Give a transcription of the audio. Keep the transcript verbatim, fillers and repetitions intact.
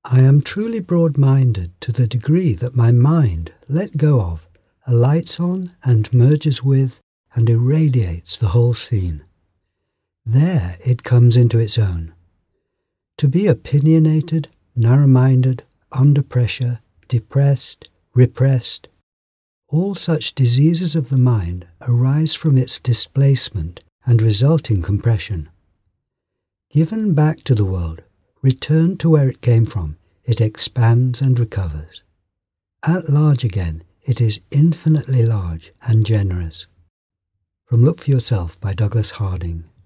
I am truly broad-minded to the degree that my mind, let go of, alights on and merges with and irradiates the whole scene. There it comes into its own. To be opinionated, narrow-minded, under pressure, depressed, repressed, all such diseases of the mind arise from its displacement and resulting compression. Given back to the world, returned to where it came from, it expands and recovers. At large again, it is infinitely large and generous. From Look for Yourself by Douglas Harding.